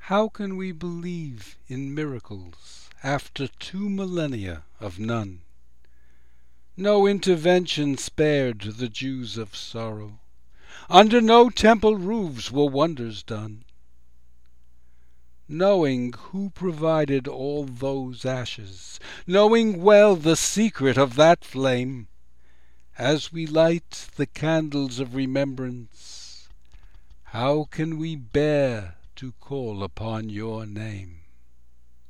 How can we believe in miracles After 2 millennia of none? No intervention spared the Jews of sorrow, Under no temple roofs were wonders done. Knowing who provided all those ashes, Knowing well the secret of that flame, As we light the candles of remembrance, How can we bear to call upon your name?